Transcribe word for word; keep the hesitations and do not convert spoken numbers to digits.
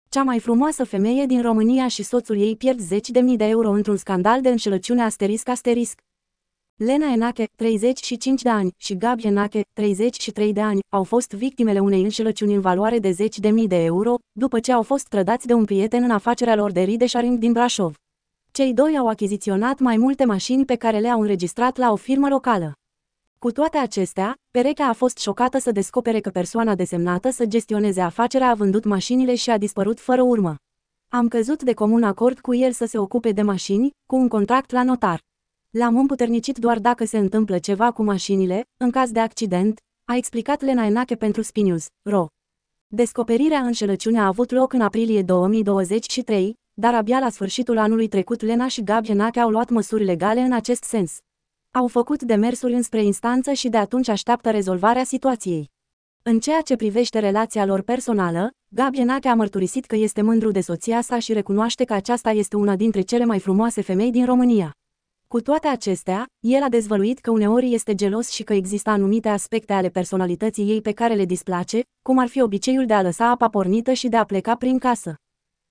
Cea mai frumoasă femeie din România și soțul ei pierd zeci de mii de euro într-un scandal de înșelăciune asterisc asterisc. Lena Enache, treizeci și cinci de ani, și Gabi Enache, treizeci și trei de ani, au fost victimele unei înșelăciuni în valoare de zeci de mii de euro, după ce au fost trădați de un prieten în afacerea lor de ridesharing din Brașov. Cei doi au achiziționat mai multe mașini pe care le-au înregistrat la o firmă locală. Cu toate acestea, perechea a fost șocată să descopere că persoana desemnată să gestioneze afacerea a vândut mașinile și a dispărut fără urmă. Am căzut de comun acord cu el să se ocupe de mașini, cu un contract la notar. L-am împuternicit doar dacă se întâmplă ceva cu mașinile, în caz de accident, a explicat Lena Enache pentru Spinews, ro. Descoperirea înșelăciunii a avut loc în aprilie două mii douăzeci și trei, dar abia la sfârșitul anului trecut Lena și Gabi Enache au luat măsuri legale în acest sens. Au făcut demersuri înspre instanță și de atunci așteaptă rezolvarea situației. În ceea ce privește relația lor personală, Gabi Enache a mărturisit că este mândru de soția sa și recunoaște că aceasta este una dintre cele mai frumoase femei din România. Cu toate acestea, el a dezvăluit că uneori este gelos și că există anumite aspecte ale personalității ei pe care le displace, cum ar fi obiceiul de a lăsa apa pornită și de a pleca prin casă.